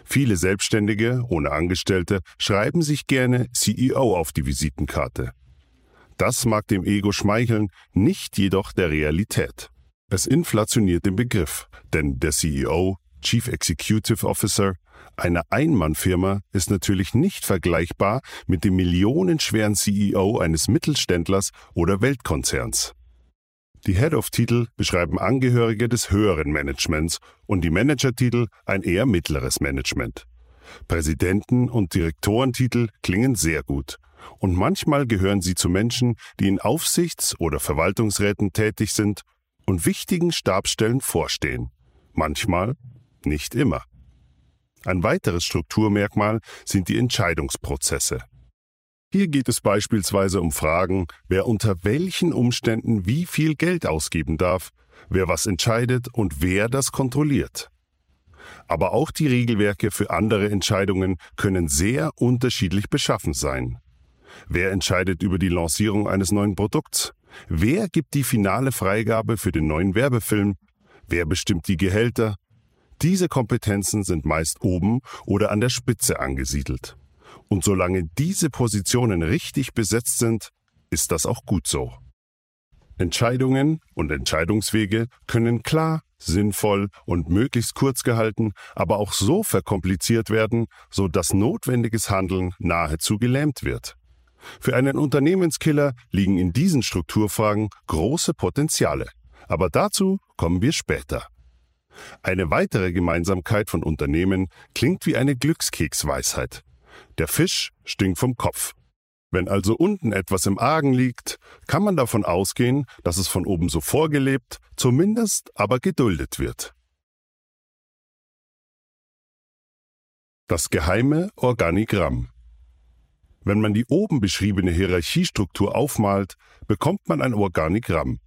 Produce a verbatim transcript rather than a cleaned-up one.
Viele Selbstständige ohne Angestellte schreiben sich gerne C E O auf die Visitenkarte. Das mag dem Ego schmeicheln, nicht jedoch der Realität. Es inflationiert den Begriff, denn der C E O, Chief Executive Officer, einer Einmannfirma ist natürlich nicht vergleichbar mit dem millionenschweren C E O eines Mittelständlers oder Weltkonzerns. Die Head-of-Titel beschreiben Angehörige des höheren Managements und die Manager-Titel ein eher mittleres Management. Präsidenten- und Direktorentitel klingen sehr gut. Und manchmal gehören sie zu Menschen, die in Aufsichts- oder Verwaltungsräten tätig sind und wichtigen Stabsstellen vorstehen. Manchmal, nicht immer. Ein weiteres Strukturmerkmal sind die Entscheidungsprozesse. Hier geht es beispielsweise um Fragen, wer unter welchen Umständen wie viel Geld ausgeben darf, wer was entscheidet und wer das kontrolliert. Aber auch die Regelwerke für andere Entscheidungen können sehr unterschiedlich beschaffen sein. Wer entscheidet über die Lancierung eines neuen Produkts? Wer gibt die finale Freigabe für den neuen Werbefilm? Wer bestimmt die Gehälter? Diese Kompetenzen sind meist oben oder an der Spitze angesiedelt. Und solange diese Positionen richtig besetzt sind, ist das auch gut so. Entscheidungen und Entscheidungswege können klar, sinnvoll und möglichst kurz gehalten, aber auch so verkompliziert werden, sodass notwendiges Handeln nahezu gelähmt wird. Für einen Unternehmenskiller liegen in diesen Strukturfragen große Potenziale. Aber dazu kommen wir später. Eine weitere Gemeinsamkeit von Unternehmen klingt wie eine Glückskeksweisheit. Der Fisch stinkt vom Kopf. Wenn also unten etwas im Argen liegt, kann man davon ausgehen, dass es von oben so vorgelebt, zumindest aber geduldet wird. Das geheime Organigramm. Wenn man die oben beschriebene Hierarchiestruktur aufmalt, bekommt man ein Organigramm.